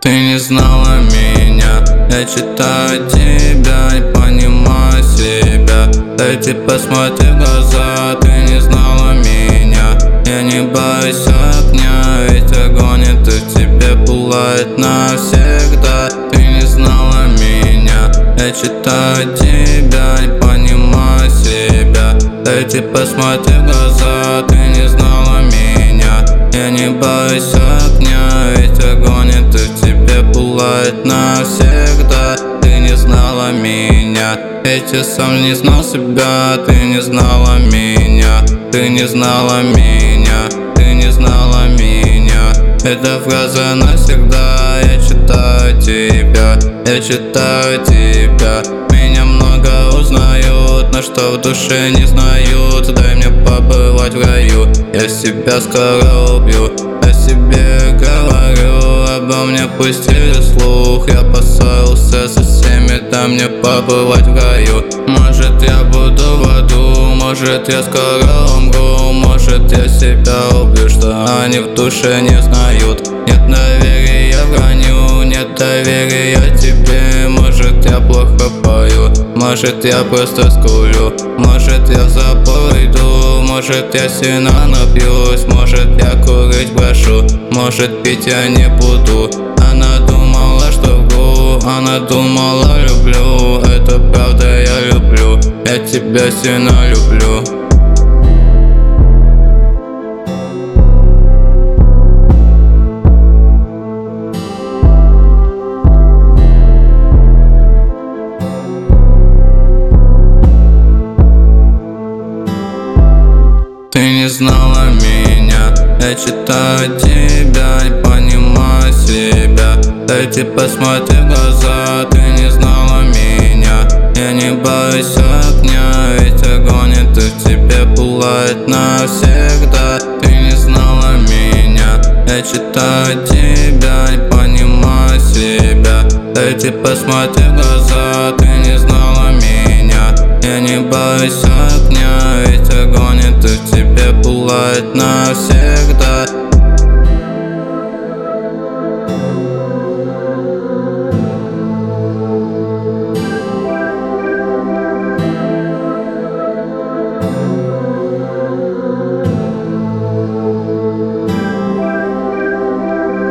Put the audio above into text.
Ты не знала меня, я читаю тебя и понимаю себя. Дайте посмотри в глаза, ты не знала меня. Я не боюсь огня, ведь огонь это в тебе пылает навсегда. Ты не знала меня, я читаю тебя и понимаю себя. Дайте посмотри в глаза, ты не знала меня. Я не боюсь огня, ведь огонь это в тебе пылает навсегда. Ты не знала меня, ведь я сам не знал себя. Ты не знала меня, ты не знала меня, ты не знала меня. Эта фраза навсегда. Я читаю тебя, я читаю тебя. Меня много узнают, но что в душе не знают. Дай мне побывать в раю, я себя скоро убью. О себе говорю, обо мне пустили слух. Я поссорился со всеми, дай мне побывать в раю. Может я буду в аду, может я скоро умру. Может я себя убью, что они в душе не знают. Нет доверия вранью, нет доверия тебе. Может я плохо пою, может я просто скулю. Может я в запой иду, может я сильно напьюсь. Может я курить брошу, может пить я не буду. Она думала, что вру, она думала люблю. Это правда, я люблю, я тебя сильно люблю. Ты не знала меня, я читаю тебя и понимаю себя. Дайте посмотри в глаза, ты не знала меня. Я не боюсь огня, ведь огонь это в тебе пылает навсегда. Ты не знала меня, я читаю тебя и понимаю себя. Дайте посмотри в глаза, ты не знала меня. Я не боюсь огня, ведь огонь это в тебе пылает навсегда.